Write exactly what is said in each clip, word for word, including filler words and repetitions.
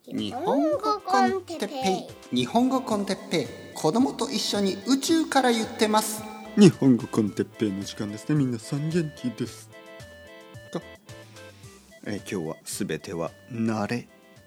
日本語コンテッペイ日本語コンテッペイ子供と一緒に宇宙から言ってます。 日本語コンテッペイの時間ですね。皆さん元気ですか？えー、今日はすべては慣れ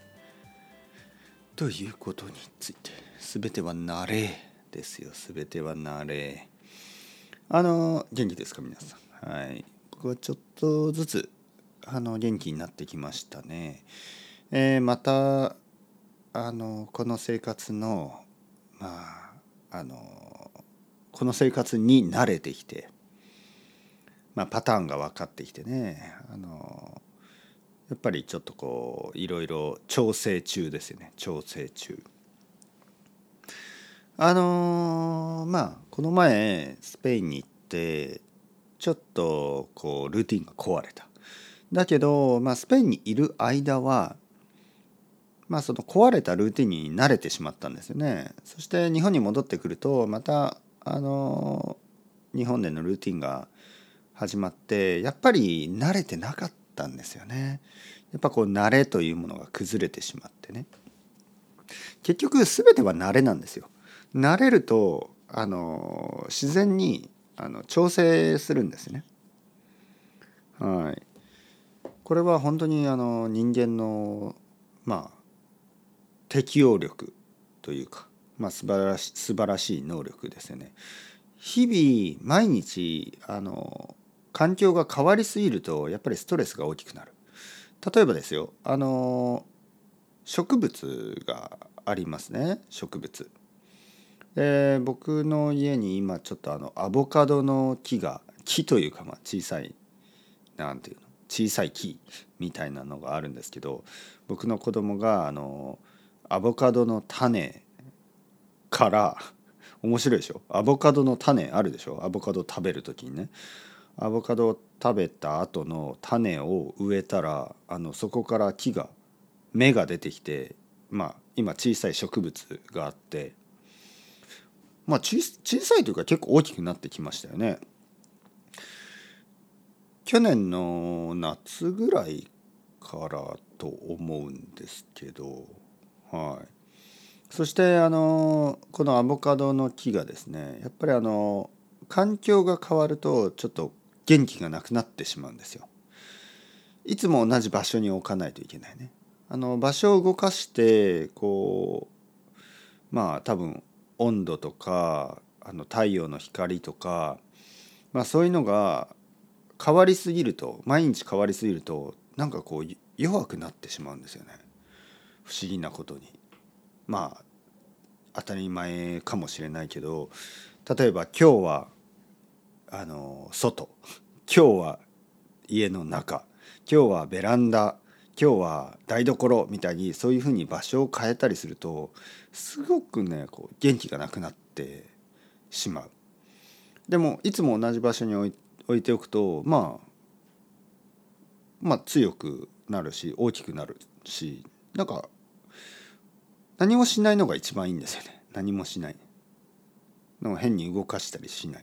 ということについて、すべては慣れですよ。すべては慣れ。あの元気ですか皆さん。はい、僕はちょっとずつあの元気になってきましたね。えー、またあのこの生活のまああのこの生活に慣れてきて、まあ、パターンが分かってきてね、あのやっぱりちょっとこういろいろ調整中ですよね。調整中。あのまあこの前スペインに行ってちょっとこうルーティンが壊れた。だけど、まあ、スペインにいる間はまあその壊れたルーティンに慣れてしまったんですよね。そして日本に戻ってくるとまたあの日本でのルーティンが始まって、やっぱり慣れてなかったんですよね。やっぱこう慣れというものが崩れてしまってね。結局全ては慣れなんですよ。慣れるとあの自然にあの調整するんですね。はい。これは本当にあの人間のまあ適応力というか、まあ、素晴らし素晴らしい能力ですよね。日々毎日あの環境が変わりすぎるとやっぱりストレスが大きくなる。例えばですよ、あの植物がありますね。植物で、僕の家に今ちょっとあのアボカドの木が木というか、まあ小さいなんていうの小さい木みたいなのがあるんですけど、僕の子供があのアボカドの種から面白いでしょ。アボカドの種あるでしょ。アボカド食べるときにね、アボカドを食べた後の種を植えたら、あのそこから木が芽が出てきて、まあ今小さい植物があって、まあ小小さいというか結構大きくなってきましたよね。去年の夏ぐらいからと思うんですけど、はい。そしてあのこのアボカドの木がですね、やっぱりあの環境が変わるとちょっと元気がなくなってしまうんですよ。いつも同じ場所に置かないといけないね。あの場所を動かしてこうまあ多分温度とかあの太陽の光とか、まあそういうのが変わりすぎると、毎日変わりすぎるとなんかこう弱くなってしまうんですよね。不思議なことに。まあ当たり前かもしれないけど、例えば今日はあの外、今日は家の中、今日はベランダ、今日は台所みたいに、そういうふうに場所を変えたりするとすごくねこう元気がなくなってしまう。でもいつも同じ場所に置い置いておくと、まあまあ強くなるし大きくなるし、なんか何もしないのが一番いいんですよね。何もしないの変に動かしたりしない。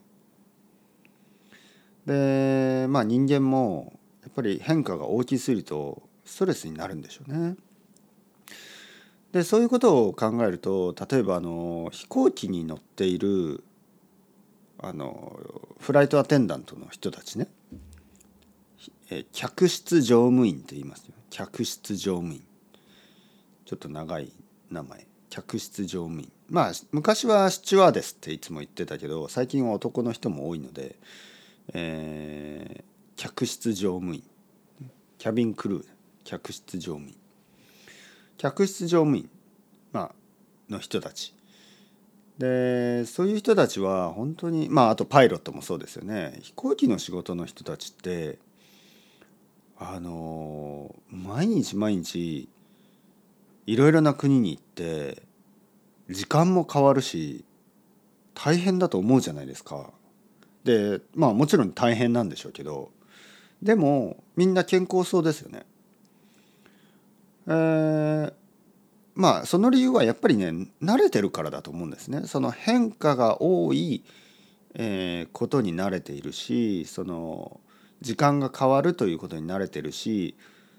でまあ人間もやっぱり変化が大きすぎるとストレスになるんでしょうね。でそういうことを考えると、例えばあの飛行機に乗っているあのフライトアテンダントの人たちね、え客室乗務員と言いますよ。客室乗務員、ちょっと長い名前。客室乗務員、まあ昔はスチュワーデスっていつも言ってたけど、最近は男の人も多いので、えー、客室乗務員、キャビンクルー、客室乗務員、客室乗務員、まあ、の人たちで、そういう人たちは本当に、まああとパイロットもそうですよね。飛行機の仕事の人たちってあの毎日毎日いろいろな国に行って時間も変わるし大変だと思うじゃないですか。でまあもちろん大変なんでしょうけど、でもみんな健康そうですよね。えー、まあその理由はやっぱりね慣れてるからだと思うんですね。その変化が多い、えーことに慣れているし、その時間が変わるということに慣れてるし、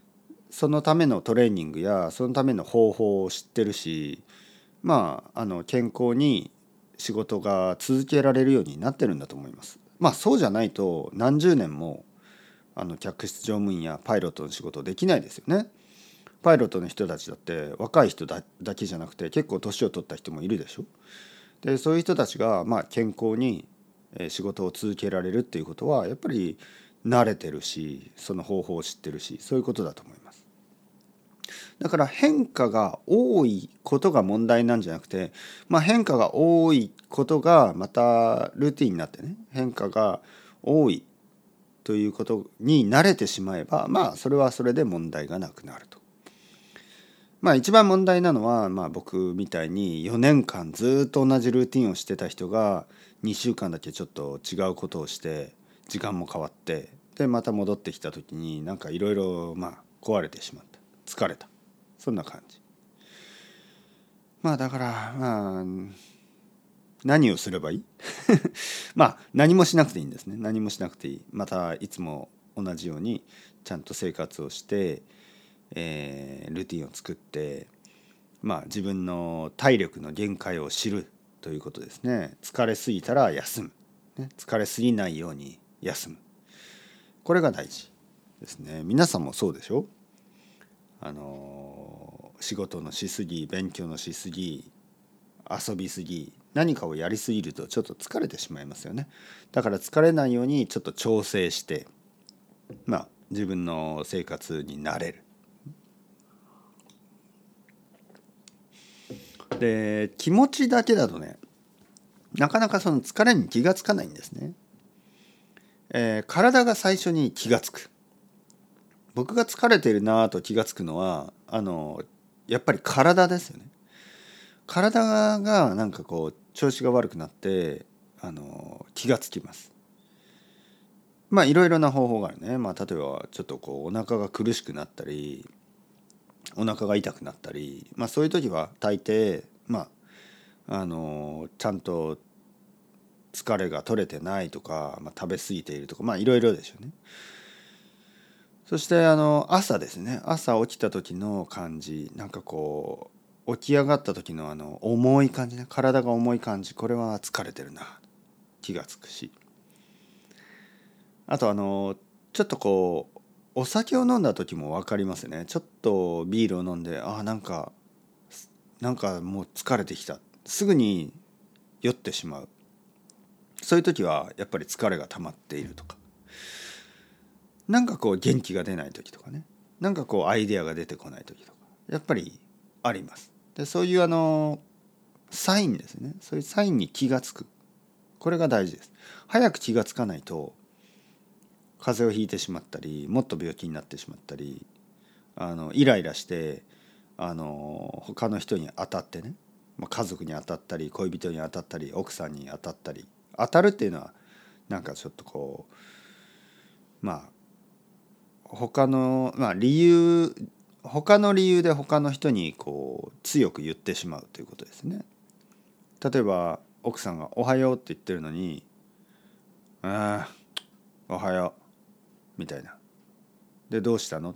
そのためのトレーニングやそのための方法を知ってるし、まああの健康に仕事が続けられるようになってるんだと思います。まあそうじゃないと何十年もあの客室乗務員やパイロットの仕事できないですよね。パイロットの人たちだって若い人 だ, だけじゃなくて結構年を取った人もいるでしょ。でそういう人たちがまあ健康に仕事を続けられるっていうことはやっぱり慣れてるし、その方法を知ってるし、そういうことだと思います。だから変化が多いことが問題なんじゃなくて、まあ、変化が多いことがまたルーティンになってね、変化が多いということに慣れてしまえば、まあそれはそれで問題がなくなると。まあ一番問題なのは、まあ僕みたいによねんかんずっと同じルーティンをしてた人がにしゅうかんだけちょっと違うことをして時間も変わって、でまた戻ってきた時になんかいろいろまあ壊れてしまった、疲れた、そんな感じ。まあだからまあ何をすればいいまあ何もしなくていいんですね。何もしなくていい。またいつも同じようにちゃんと生活をして、えー、ルーティンを作って、まあ自分の体力の限界を知るということですね。疲れすぎたら休む、ね、疲れすぎないように休む、これが大事ですね。皆さんもそうでしょ。あの仕事のしすぎ、勉強のしすぎ、遊びすぎ、何かをやりすぎるとちょっと疲れてしまいますよね。だから疲れないようにちょっと調整して、まあ自分の生活に慣れる。で気持ちだけだとね、なかなかその疲れに気がつかないんですね。えー、体が最初に気がつく。僕が疲れてるなと気がつくのはあのやっぱり体ですよね。体がなんかこう調子が悪くなってあの気がつきます。まあいろいろな方法があるね。まあ例えばちょっとこうお腹が苦しくなったり、お腹が痛くなったり、まあそういう時は大抵まああのちゃんと疲れが取れてないとか、まあ、食べ過ぎているとか、まあいろいろでしょうね。そしてあの朝ですね。朝起きた時の感じ、なんかこう起き上がった時のあの重い感じね、体が重い感じ、これは疲れてるな気がつくし、あとあのちょっとこうお酒を飲んだ時も分かりますよね。ちょっとビールを飲んで、あなんかなんかもう疲れてきた、すぐに酔ってしまう。そういう時はやっぱり疲れが溜まっているとか、なんかこう元気が出ない時とかね、なんかこうアイデアが出てこない時とかやっぱりあります。でそういうあのサインですね。そういうサインに気がつく、これが大事です。早く気がつかないと風邪をひいてしまったり、もっと病気になってしまったり、あのイライラしてあの他の人に当たってね、まあ、家族に当たったり恋人に当たったり奥さんに当たったり、当たるっていうのはなんかちょっとこうまあ他のまあ理由他の理由で他の人にこう強く言ってしまうということですね。例えば奥さんがおはようって言ってるのに、ああおはようみたいな。でどうしたの？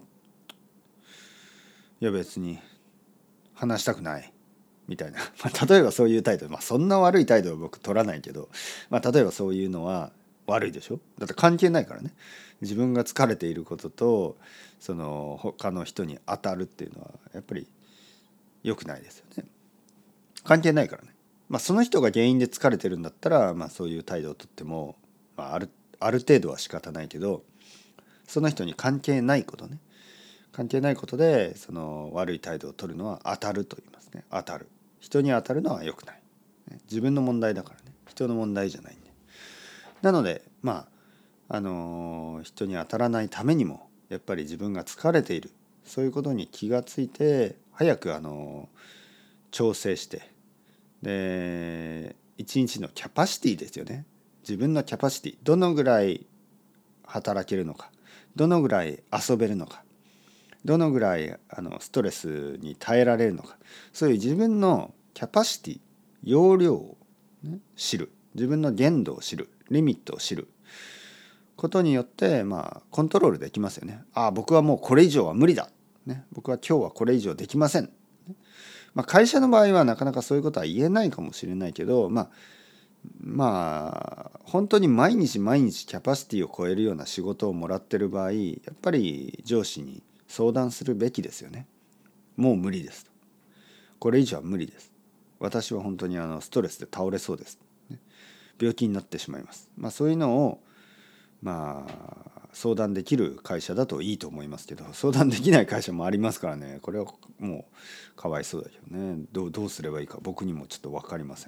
いや別に話したくないみたいな、まあ、例えばそういう態度、まあそんな悪い態度は僕取らないけど、まあ、例えばそういうのは悪いでしょ。だって関係ないからね。自分が疲れていることとその他の人に当たるっていうのはやっぱり良くないですよね。関係ないからね。まあその人が原因で疲れてるんだったら、まあそういう態度をとっても、まあ、あるある程度は仕方ないけど、その人に関係ないことね、関係ないことでその悪い態度を取るのは当たると言いますね。当たる、人に当たるのは良くない。自分の問題だからね、人の問題じゃないんで。なのでまああのー、人に当たらないためにもやっぱり自分が疲れている、そういうことに気がついて早くあのー、調整して、で一日のキャパシティですよね。自分のキャパシティ、どのぐらい働けるのか、どのぐらい遊べるのか、どのぐらいあのストレスに耐えられるのか、そういう自分のキャパシティ、容量を、ね、知る、自分の限度を知る、リミットを知ることによって、まあコントロールできますよね。ああ僕はもうこれ以上は無理だ、 ね、僕は今日はこれ以上できません。まあ、会社の場合はなかなかそういうことは言えないかもしれないけど、まあまあ本当に毎日毎日キャパシティを超えるような仕事をもらってる場合、やっぱり上司に相談するべきですよね。もう無理ですと。これ以上は無理です。私は本当にあのストレスで倒れそうです。病気になってしまいます。まあそういうのをまあ相談できる会社だといいと思いますけど、相談できない会社もありますからね。これはもうかわいそうだけどね。どう、どうすればいいか僕にもちょっと分かりません。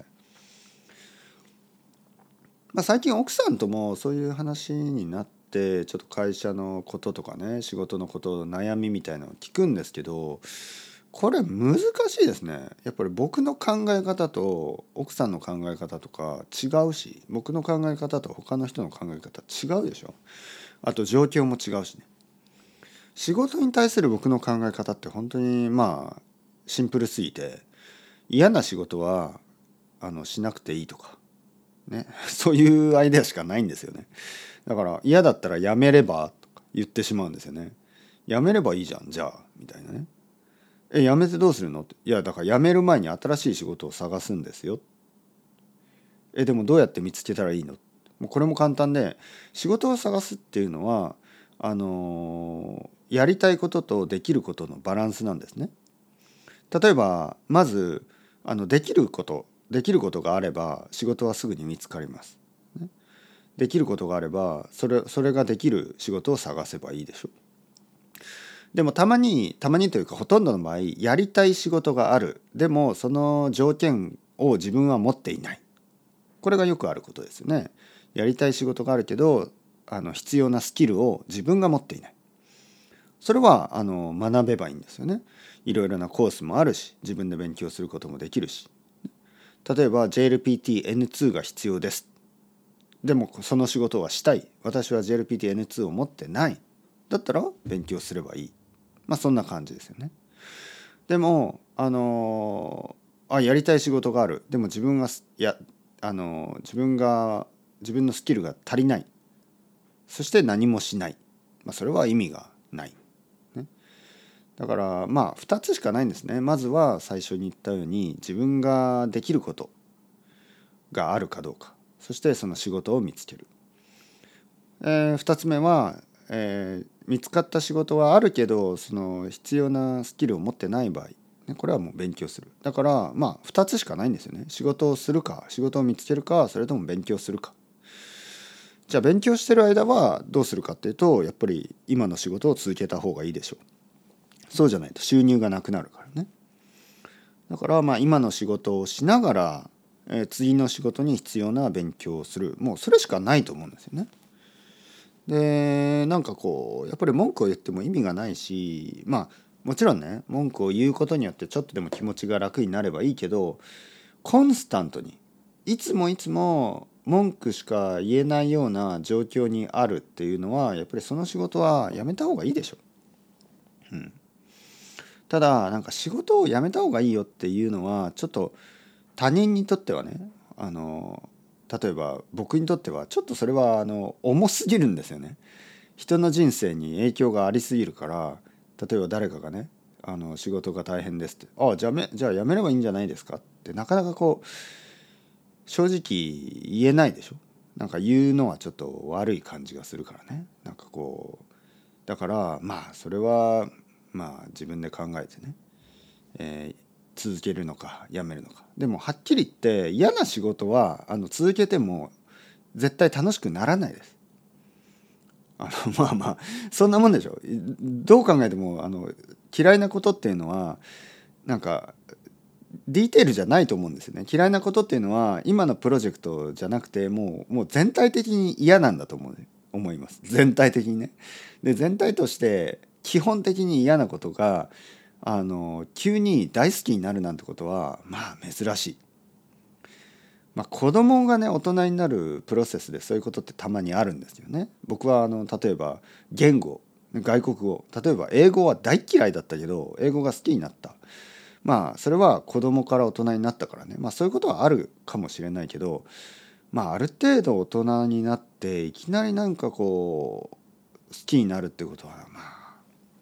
まあ、最近奥さんともそういう話になってちょっと会社のこととかね、仕事のこと悩みみたいなのを聞くんですけど、これ難しいですね。やっぱり僕の考え方と奥さんの考え方とか違うし、僕の考え方と他の人の考え方違うでしょ。あと状況も違うしね。仕事に対する僕の考え方って本当にまあシンプルすぎて、嫌な仕事はあのしなくていいとかね、そういうアイデアしかないんですよね。だから嫌だったらやめればとか言ってしまうんですよね。やめればいいじゃんじゃあみたいなね。えやめてどうするのって。いやだからやめる前に新しい仕事を探すんですよ。えでもどうやって見つけたらいいの。もうこれも簡単で、仕事を探すっていうのはあのーやりたいこととできることのバランスなんですね。例えばまずあのできることできることがあれば仕事はすぐに見つかります。できることがあればそれそれができる仕事を探せばいいでしょ。でもたまにたまにというかほとんどの場合やりたい仕事がある。でもその条件を自分は持っていない。これがよくあることですよね。やりたい仕事があるけどあの必要なスキルを自分が持っていない。それはあの学べばいいんですよね。いろいろなコースもあるし自分で勉強することもできるし。例えば ジェイエルピーティーエヌツー が必要です。でもその仕事はしたい。私は ジェイエルピーティーエヌツー を持ってない。だったら勉強すればいい。まあそんな感じですよね。でもあのあやりたい仕事がある。でも自分がやあの自分が自分のスキルが足りない。そして何もしない。まあそれは意味がない。ね、だからまあふたつしかないんですね。まずは最初に言ったように自分ができることがあるかどうか。そしてその仕事を見つける。えー、ふたつめは、えー、見つかった仕事はあるけどその必要なスキルを持ってない場合、ね、これはもう勉強する。だからまあふたつしかないんですよね。仕事をするか仕事を見つけるか、それとも勉強するか。じゃあ勉強してる間はどうするかっていうと、やっぱり今の仕事を続けた方がいいでしょう。そうじゃないと収入がなくなるからね。だからまあ今の仕事をしながら、えー、次の仕事に必要な勉強をする。もうそれしかないと思うんですよね。でなんかこうやっぱり文句を言っても意味がないし、まあもちろんね文句を言うことによってちょっとでも気持ちが楽になればいいけど、コンスタントにいつもいつも文句しか言えないような状況にあるっていうのはやっぱりその仕事はやめた方がいいでしょ。うん、ただなんか仕事を辞めた方がいいよっていうのはちょっと他人にとってはね、あの例えば僕にとってはちょっとそれはあの重すぎるんですよね。人の人生に影響がありすぎるから、例えば誰かがねあの仕事が大変ですって、ああじゃあめじゃあ辞めればいいんじゃないですかってなかなかこう正直言えないでしょ。なんか言うのはちょっと悪い感じがするからね。なんかこうだからまあそれはまあ自分で考えてね、えー続けるのかやめるのか。でもはっきり言って嫌な仕事はあの続けても絶対楽しくならないです。あのまあまあそんなもんでしょ。どう考えてもあの嫌いなことっていうのはなんかディテールじゃないと思うんですよね。嫌いなことっていうのは今のプロジェクトじゃなくてもうもう全体的に嫌なんだと思う思います。全体的にね。で全体として基本的に嫌なことがあの急に大好きになるなんてことはまあ珍しい。まあ、子供がね大人になるプロセスでそういうことってたまにあるんですよね。僕はあの例えば言語外国語、例えば英語は大嫌いだったけど英語が好きになった。まあそれは子供から大人になったからね、まあそういうことはあるかもしれないけど、まあある程度大人になっていきなりなんかこう好きになるってことはまあ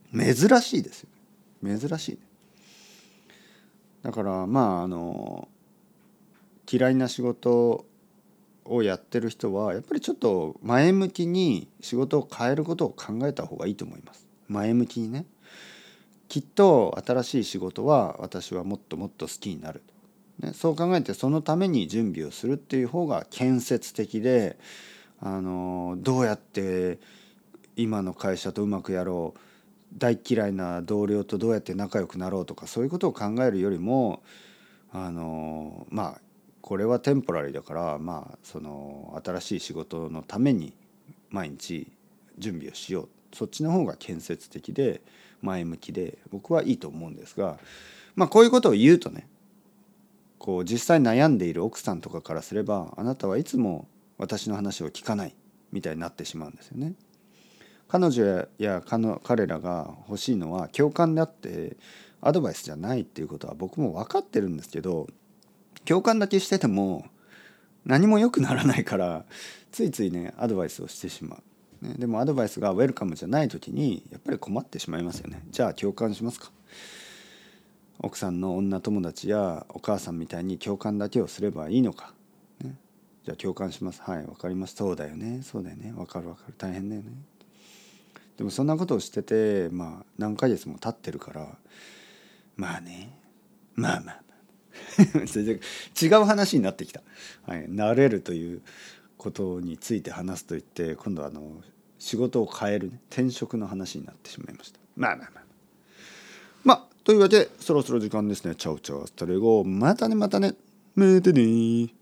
珍しいですよ。珍しいね。だからまああの嫌いな仕事をやってる人はやっぱりちょっと前向きに仕事を変えることを考えた方がいいと思います。前向きにね。きっと新しい仕事は私はもっともっと好きになる、ね、そう考えてそのために準備をするっていう方が建設的で、あのどうやって今の会社とうまくやろう、大嫌いな同僚とどうやって仲良くなろうとかそういうことを考えるよりも、あのまあこれはテンポラリーだから、まあその新しい仕事のために毎日準備をしよう、そっちの方が建設的で前向きで僕はいいと思うんですが、まあこういうことを言うとね、こう実際悩んでいる奥さんとかからすれば、あなたはいつも私の話を聞かないみたいになってしまうんですよね。彼女や彼らが欲しいのは共感であってアドバイスじゃないっていうことは僕も分かってるんですけど、共感だけしてても何も良くならないからついついねアドバイスをしてしまう、ね、でもアドバイスがウェルカムじゃない時にやっぱり困ってしまいますよね。じゃあ共感しますか。奥さんの女友達やお母さんみたいに共感だけをすればいいのか、ね、じゃあ共感します。はい、わかります。そうだよねそうだよね、わかるわかる、大変だよね。でもそんなことをしててまあ何ヶ月も経ってるから、まあねまあまあ全然違う話になってきた、はい、慣れるということについて話すといって今度はあの仕事を変える、ね、転職の話になってしまいました。まあまあまあまあというわけでそろそろ時間ですね。チャオチャオアスタレゴ、またねまたねまたね。